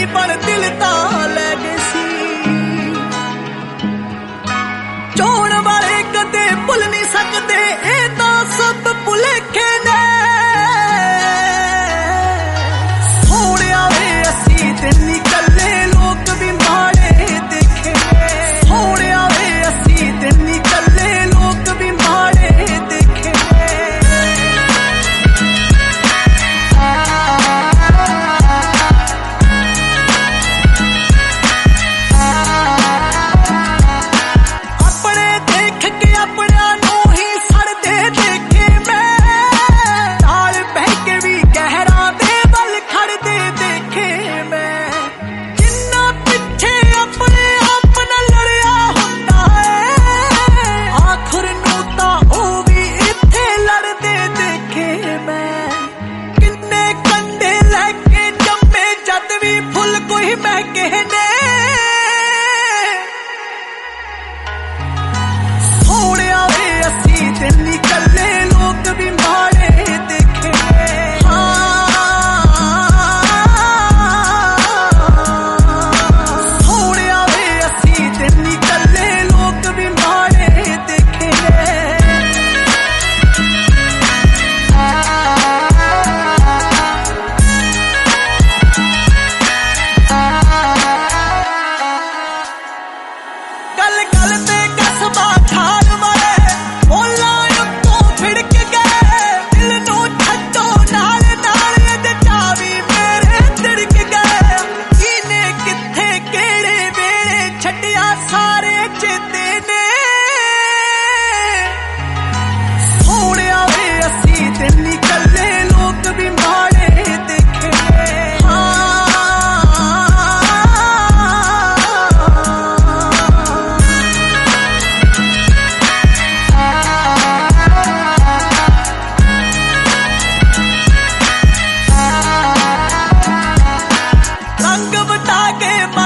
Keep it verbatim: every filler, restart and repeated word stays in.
पर दिल तां लै गए सी। चोण वाले कदे भुल नहीं सकते, ए तां सब भुलेखे ने। सोहणिया वे असी दिन नहीं कल्ले, लोग भी माड़े देखे। सोहणिया वे असी दिन नहीं कल्ले, लोग भी माड़े देखे। अपने देख के अपना नू ही सड़दे देखे मैं, ताल बह के भी गहरा दे बल खड़दे देखे मैं। जिन्ना पिछे अपने आप न लड़िया हुंदा है, आखिर नू तां ओ भी इत्थे लड़दे देखे मैं। किन्ने कंडे लैके जम्मे जद भी फुल कोई महके ने। सोहणिया वे असी दिन नहीं कल्ले, लोग भी माड़े देखे। सोहणिया वे असी दिन नहीं कल्ले, लोग भी माड़े देखे। गल गल ते कसबा खान वाले बोला उत्तों फिड़क गए। दिल नू छड्डो नाल नाल अज चावी मेरे तिड़क गए। इने किथे केड़े वेले छड्डिया सारे चेते ने। सोहणिया वे असी दिन नहीं कल्ले, लोग भी माड़े देखे। रंग बता के